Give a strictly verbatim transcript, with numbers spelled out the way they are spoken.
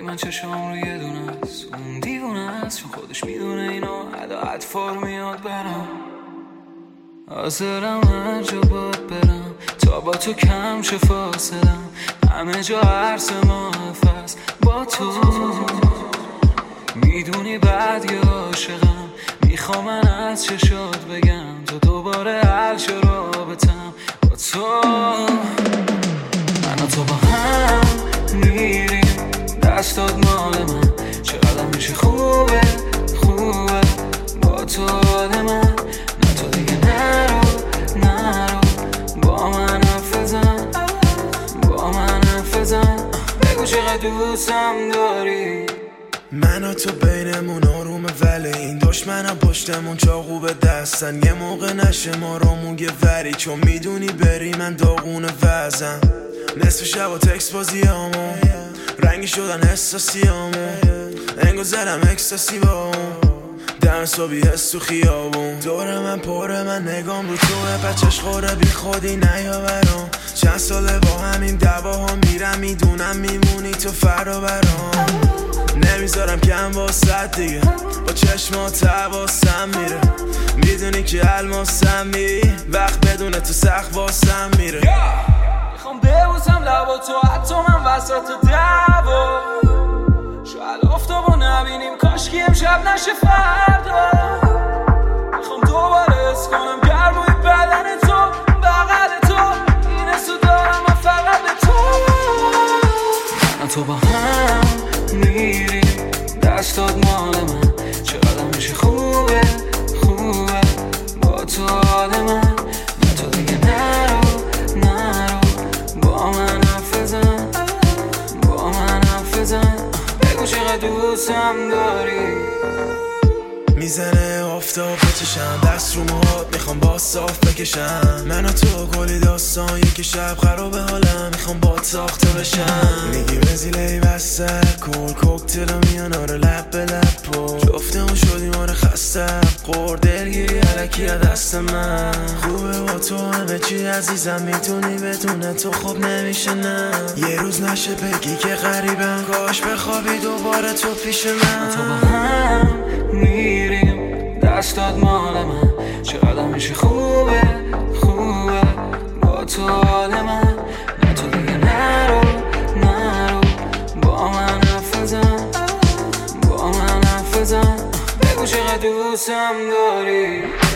من چشام رو یه دونه است، اون دیوونه است چون خودش میدونه اینو ادا اطفار میاد برام. حاضرم هر جا باد برم تا با تو کم شه فاصلم، همه جا عرص محفظ با تو. میدونی بعد یه عاشقم، میخوام من از چشات بگم تو دوباره حل شه رابطم با تو. من و تو با هم میریم، دستات مال من، چقدر میشه خوبه خوبه با تو حال من. نه تو دیگه نرو نرو با من حرف بزن، با من حرف بزن، بگو چقدر دوستم داری. من و تو بینمون آرومه ولی این دشمنم پشتمون چاقو به دستن. یه موقع نشه ما رو موگه وری، چون میدونی بری من داغون وزم. نصف شب و تکس بازی همون رنگی شدن احساسی همون، انگو زدم اکستاسی با اون دم صبحی هست تو خیابون. دور من پره من نگام رو توه، بچش خوره بی خودی نیا برام. چند ساله با همین دعواها میرم، میدونم میمونی تو فردا برام. نمیذارم کم واسد دیگه، با چشمات حواسم میره. میدونی که الماسم می وقت بدون تو سخت واسم میره. میخوام ببوسم لبا تو حتی من وسط دعوا، شاید آفتابو نبینیم کاشکی امشب نشه فردا. میخوام دوباره حس کنم گرمای بدن تو بغل تو، این حسو دارم من فقط به تو. من تو با هم میریم، دستات مال من، چقدر میشه خوبه خوبه با تو حال من. نه تو دیگه نرو نرو با من حرف بزن، با من حرف بزن، بگو چقدر دوستم داری. میزنه آفتاب بچشم دست رو موهات، میخوام با صاف بکشم. من و تو کلی داستان یک شب خراب حالم، میخوام با ساخته بشم. میگی وزیله بسته کل کوکتل میان آره لب به لب پر جفتمون شدیم آره خستم قور دلگیری علکی دست من. خوبه با تو همه چی عزیزم، میتونی بدون تو خوب نمیشه نه. یه روز نشه بگی که غریبم، کاش بخوابی دوباره تو پیش من. تو با هم میریم، دستات مال من، چقدر میشه خوبه خوبه با تو حال من. نه تو دیگه نرو نرو با من حرف بزن، با من حرف بزن، بگو چقدر دوستم داری.